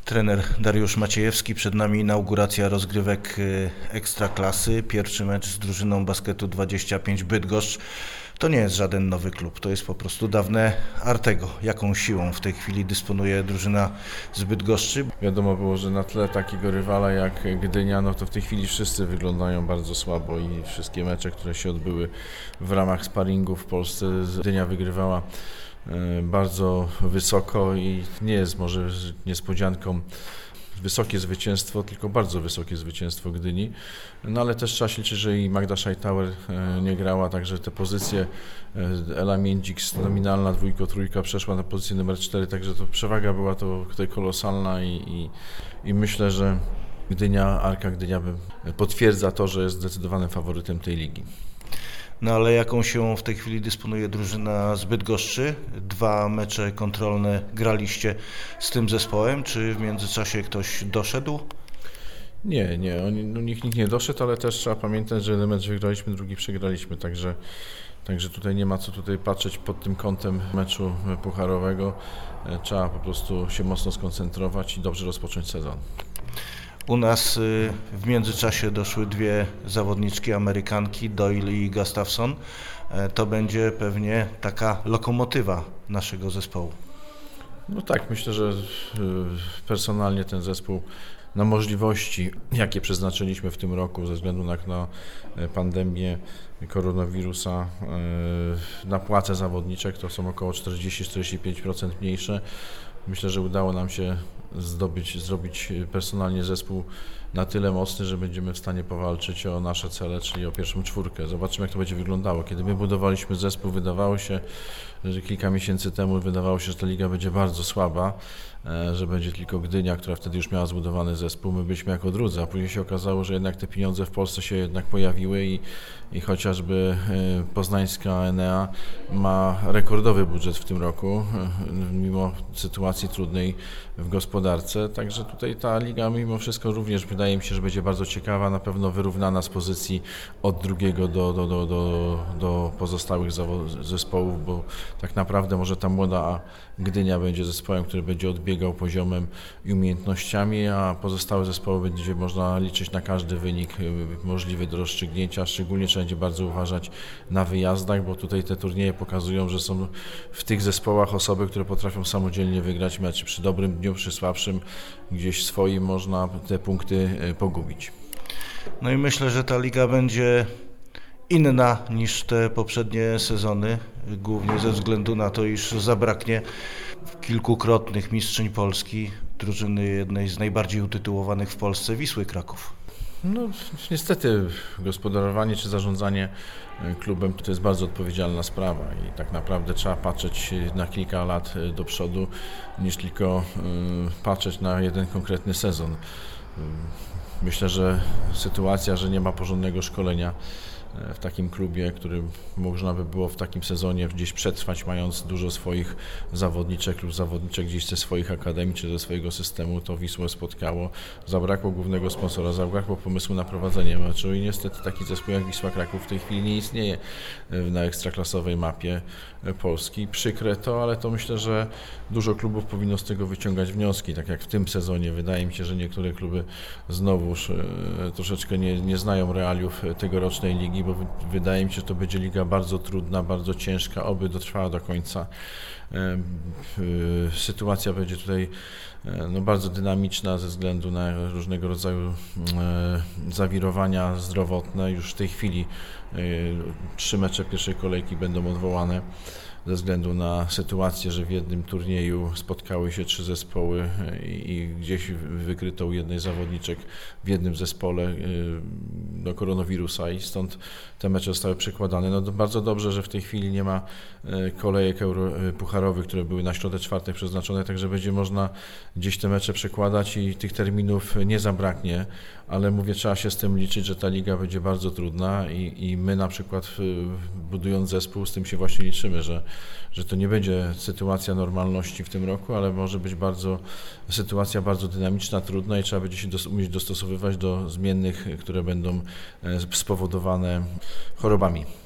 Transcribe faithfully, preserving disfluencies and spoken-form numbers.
Trener Dariusz Maciejewski, przed nami inauguracja rozgrywek Ekstraklasy. Pierwszy mecz z drużyną basketu dwadzieścia pięć Bydgoszcz. To nie jest żaden nowy klub, to jest po prostu dawne Artego. Jaką siłą w tej chwili dysponuje drużyna z Bydgoszczy? Wiadomo było, że na tle takiego rywala jak Gdynia, no to w tej chwili wszyscy wyglądają bardzo słabo i wszystkie mecze, które się odbyły w ramach sparingu w Polsce, Gdynia wygrywała bardzo wysoko i nie jest może niespodzianką wysokie zwycięstwo, tylko bardzo wysokie zwycięstwo Gdyni. No ale też trzeba się liczyć, że i Magda Scheitauer nie grała, także te pozycje Ela Międzik, nominalna dwójko, trójka przeszła na pozycję numer cztery, także to przewaga była to tutaj kolosalna i, i, i myślę, że Gdynia, Arka Gdynia potwierdza to, że jest zdecydowanym faworytem tej ligi. No ale jaką siłą w tej chwili dysponuje drużyna z Bydgoszczy? Dwa mecze kontrolne graliście z tym zespołem, czy w międzyczasie ktoś doszedł? Nie, nie, u nich nikt nie doszedł, ale też trzeba pamiętać, że jeden mecz wygraliśmy, drugi przegraliśmy, także, także tutaj nie ma co tutaj patrzeć pod tym kątem meczu pucharowego. Trzeba po prostu się mocno skoncentrować i dobrze rozpocząć sezon. U nas w międzyczasie doszły dwie zawodniczki Amerykanki, Doyle i Gustafson. To będzie pewnie taka lokomotywa naszego zespołu. No tak, myślę, że personalnie ten zespół na możliwości, jakie przeznaczyliśmy w tym roku ze względu na, na pandemię koronawirusa, na płace zawodniczek, to są około czterdzieści do czterdziestu pięciu procent mniejsze. Myślę, że udało nam się zdobyć, zrobić personalnie zespół na tyle mocny, że będziemy w stanie powalczyć o nasze cele, czyli o pierwszą czwórkę. Zobaczymy, jak to będzie wyglądało. Kiedy my budowaliśmy zespół, wydawało się, że kilka miesięcy temu wydawało się, że ta liga będzie bardzo słaba, że będzie tylko Gdynia, która wtedy już miała zbudowany zespół, my byliśmy jako drudzy, a później się okazało, że jednak te pieniądze w Polsce się jednak pojawiły i, i chociażby poznańska Enea ma rekordowy budżet w tym roku, mimo sytuacji trudnej w gospodarce, także tutaj ta liga mimo wszystko również wydaje mi się, że będzie bardzo ciekawa, na pewno wyrównana z pozycji od drugiego do, do, do, do, do pozostałych zespołów, bo tak naprawdę może ta młoda Gdynia będzie zespołem, który będzie odbiegał poziomem i umiejętnościami, a pozostałe zespoły będzie można liczyć na każdy wynik możliwy do rozstrzygnięcia, szczególnie trzeba będzie bardzo uważać na wyjazdach, bo tutaj te turnieje pokazują, że są w tych zespołach osoby, które potrafią samodzielnie wygrać mecz. Przy dobrym dniu, przy słabszym, gdzieś swoim można te punkty pogubić. No i myślę, że ta liga będzie inna niż te poprzednie sezony, głównie ze względu na to, iż zabraknie kilkukrotnych mistrzyń Polski, drużyny jednej z najbardziej utytułowanych w Polsce, Wisły Kraków. No niestety gospodarowanie czy zarządzanie klubem to jest bardzo odpowiedzialna sprawa i tak naprawdę trzeba patrzeć na kilka lat do przodu niż tylko patrzeć na jeden konkretny sezon. Myślę, że sytuacja, że nie ma porządnego szkolenia w takim klubie, który można by było w takim sezonie gdzieś przetrwać, mając dużo swoich zawodniczek lub zawodniczek gdzieś ze swoich akademii czy ze swojego systemu, to Wisłę spotkało. Zabrakło głównego sponsora, zabrakło pomysłu na prowadzenie meczu i niestety taki zespół jak Wisła Kraków w tej chwili nie istnieje na ekstraklasowej mapie Polski. Przykre to, ale to myślę, że dużo klubów powinno z tego wyciągać wnioski, tak jak w tym sezonie. Wydaje mi się, że niektóre kluby znowuż troszeczkę nie, nie znają realiów tegorocznej ligi, bo wydaje mi się, że to będzie liga bardzo trudna, bardzo ciężka, oby dotrwała do końca. Sytuacja będzie tutaj no, bardzo dynamiczna ze względu na różnego rodzaju zawirowania zdrowotne. Już w tej chwili trzy mecze pierwszej kolejki będą odwołane ze względu na sytuację, że w jednym turnieju spotkały się trzy zespoły i gdzieś wykryto u jednej zawodniczek w jednym zespole do koronawirusa i stąd te mecze zostały przekładane. No bardzo dobrze, że w tej chwili nie ma kolejek euro, pucharowych, które były na środę, czwartek przeznaczone, także będzie można gdzieś te mecze przekładać i tych terminów nie zabraknie, ale mówię, trzeba się z tym liczyć, że ta liga będzie bardzo trudna i, i my na przykład budując zespół z tym się właśnie liczymy, że, że to nie będzie sytuacja normalności w tym roku, ale może być bardzo sytuacja bardzo dynamiczna, trudna i trzeba będzie się dos- umieć dostosowywać do zmiennych, które będą spowodowane chorobami.